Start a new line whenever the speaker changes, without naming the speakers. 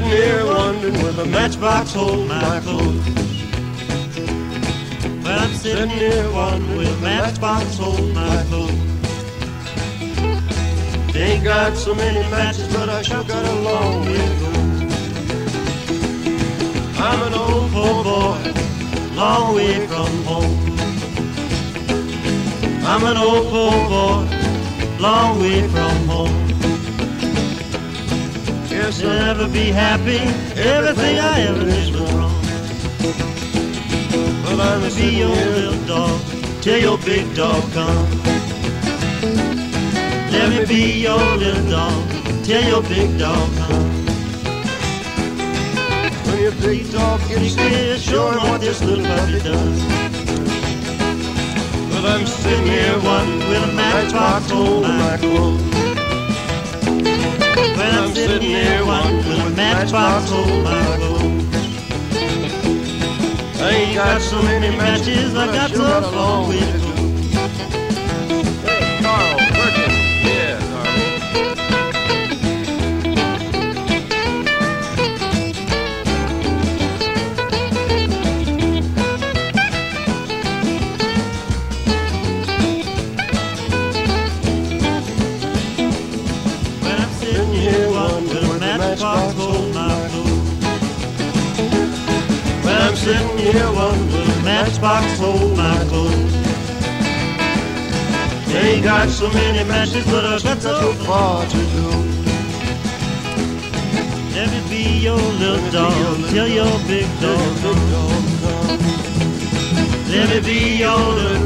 sitting here wondering will the matchbox hold my clothes. Well, I'm sitting here wondering will the matchbox hold my clothes. Ain't got so many matches, but I sure got a long way to go. I'm an old poor boy, long way from home. I'm an old poor boy, long way from home. Yes, I'll never be happy, everything I ever did was wrong. But I'm gonna be your little dog, till your big dog comes. Let me be your little dog, till your big dog comes. When your big dog gets sick, show him what this little puppy does. But I'm sitting here wondering will a matchbox hold my clothes. Well, I'm sitting here wondering will a matchbox hold my clothes. I ain't got so many matches, I got so long way to go.
Hey, Carl, Perkins. Yeah, Carl.
Well, I'm sitting here wondering will a matchbox hold my clothes. Well, I'm sitting here wondering will a matchbox hold my clothes. Ain't got so many matches, but I got so far to go. Let me be your little dog, till your big dog comes. Let me be your little